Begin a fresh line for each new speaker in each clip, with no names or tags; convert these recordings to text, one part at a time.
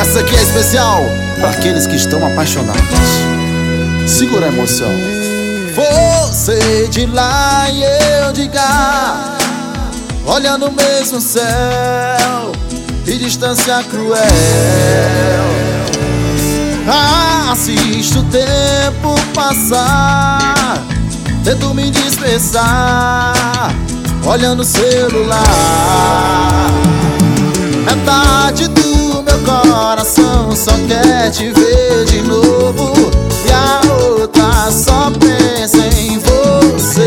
Essa aqui é especial para aqueles que estão apaixonados. Segura a emoção. Você de lá e eu de cá, olha no mesmo céu e distância cruel. Assisto o tempo passar, tento me dispersar, olhando o celular. Metade do meu coração só quer te ver de novo, e a outra só pensa em você.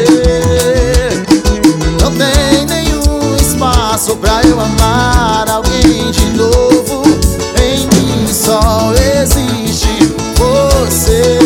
Não tem nenhum espaço pra eu amar alguém de novo. Em mim só existe você.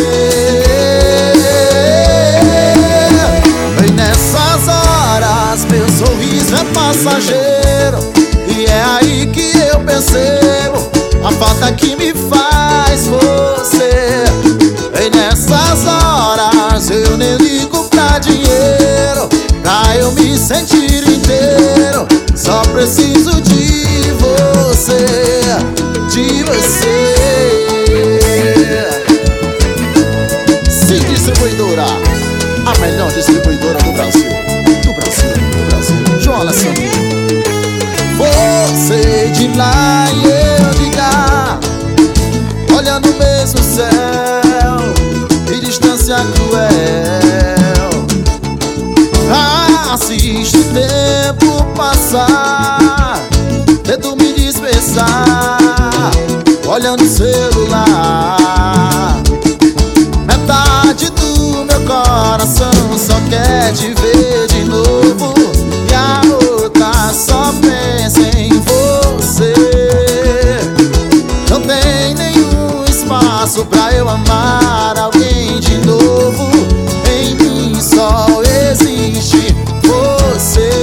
E nessas horas meu sorriso é passageiro, e é aí que eu percebo a falta que me faz você. E nessas horas eu nem ligo pra dinheiro, pra eu me sentir inteiro. Só preciso de você, de você. Sim Distribuidora, a melhor distribuidora do Brasil. Do Brasil, do Brasil. João Alessandro. Você de lá e eu de cá, olha no mesmo céu e distância cruel. Assisto o tempo passar, tento me dispersar, olhando o celular. Metade do meu coração só quer te ver de novo, e a outra só pensa em você. Não tem nenhum espaço pra eu amar alguém de novo. Em mim só existe você.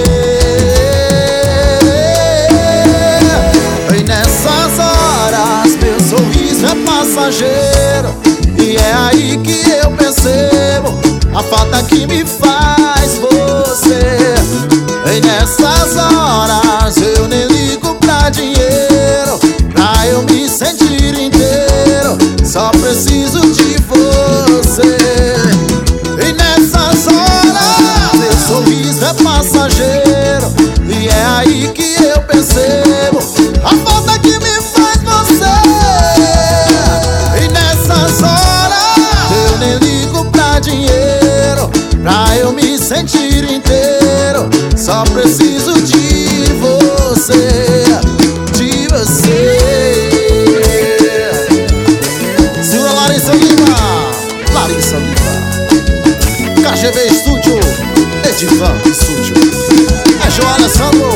E nessas horas meu sorriso é passageiro, e é aí que eu percebo a falta que me faz você. E nessas horas eu nem ligo pra dinheiro, pra eu me sentir inteiro. Só preciso de você. E nessas horas meu sorriso é passageiro, e é aí que eu percebo a falta que me faz você. E nessas horas eu nem ligo pra dinheiro, pra eu me sentir inteiro. Só preciso de você, de você. Senhora Larissa Lima, Larissa Lima, KGV Estúdio, Edivan Estúdio. É João Alessandro.